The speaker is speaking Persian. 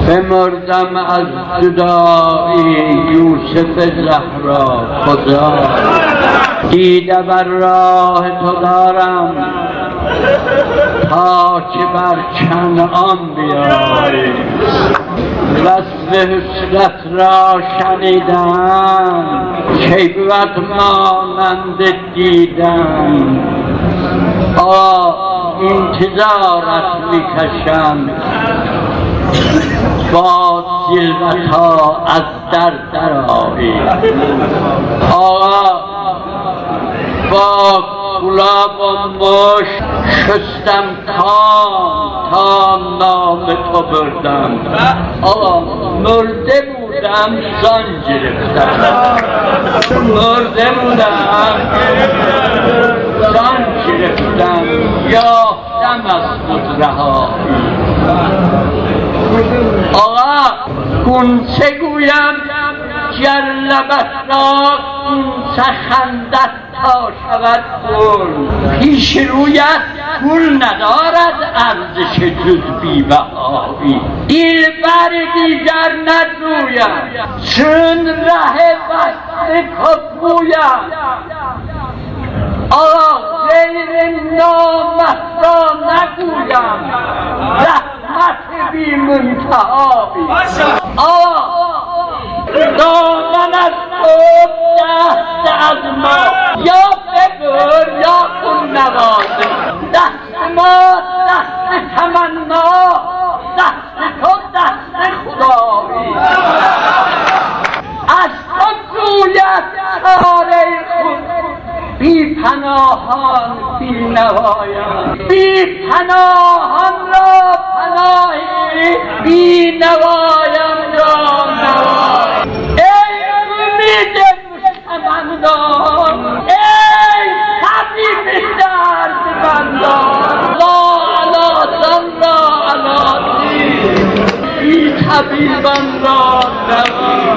بمردم از جدایی یوسف زهرا خدا، دیده بر راه تو دارم تا که بر کنعان بیایی. وصف حسرت را شنیدم کی بود مانند دیدن، انتظارت میکشم با زلفتا از در آیی. آقا با گلاب و مشک شستم تا نام تو بردم. آقا مرده بودم جان گرفتم، مرده بودم جان گرفتم، یافتم از خود رهایی. آقا گونچه گویم گر لبت را گونچه خندت تا شود گل، پیش رویت گل ندارد ارزش جز بی‌بهایی. دلبر دیگر نجویم چون ره وصل کفویم. آقا غیر نامت را نگویم رحمت بی منتهایی. آقا دامن از خود دست از ما یا ببر یا کن نوازه، دست ما دست تمنا، دست تو دست خدایی. از تو جوید چاره خود بی پناهان بی نوایان، بی پناهان را پناهی، بی نوایان را نوایی. ای امید مستمندان، ای طبیب دردمندان، لا علا دم را علا دین، بی طبیبان را نوایی.